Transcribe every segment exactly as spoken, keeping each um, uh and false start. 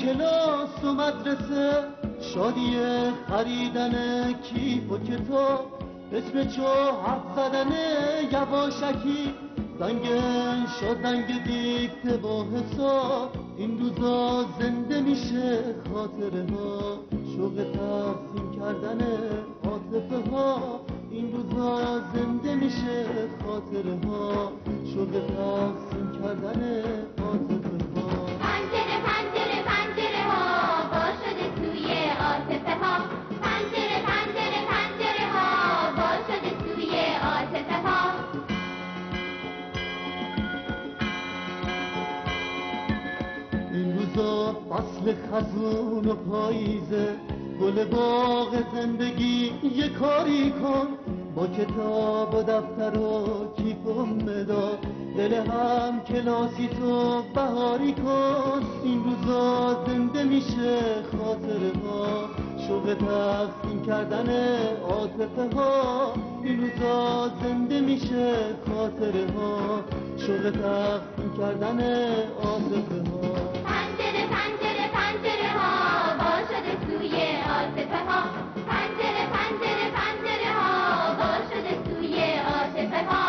کلاس و مدرسه، شادی خریدن کیف و کتاب، اسم چو حرف زدن یواشکی، زنگ شد زنگ دیکته با حساب. این روزا زنده میشه خاطره ها، شوق تقسیم کردن عاطفه ها. این روزا زنده میشه خاطره ها، شوق تقسیم کردن عاطفه ها. پنجره پنجره پنجره ها با شده توی عاطفه ها. پنجره پنجره پنجره ها با شده توی عاطفه ها. این روزا فصل خزون و پاییزه، گل باغ زندگی یه کاری کن، با کتاب و دفتر و کیف و مداد، دل هم کلاسی تو بهاری کن. این روزا زنده میشه خاطره ها، شوق تقسیم کردن عاطفه ها. این روزا زنده میشه خاطره ها، شوق تقسیم کردن عاطفه ها. پنجره پنجره پنجره ها با شده توی عاطفه ها. پنجره پنجره پنجره ها با شده توی عاطفه ها.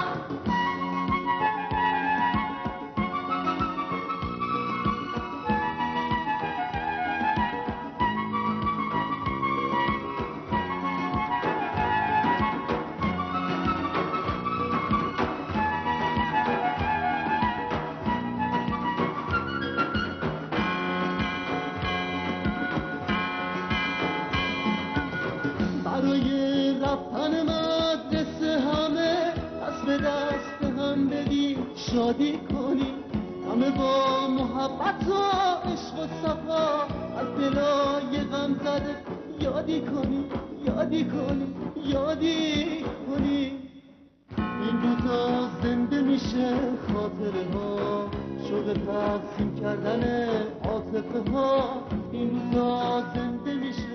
برای رفتن مدرسه همه دست به دست هم بدیم شادی کنیم، همه با محبت و عشق و صفا از دلای غم زده یادی کنیم یادی کنیم یادی کنیم. این روزا زنده میشه خاطره ها، شوق تقسیم کردن عاطفه ها. این روزا زنده میشه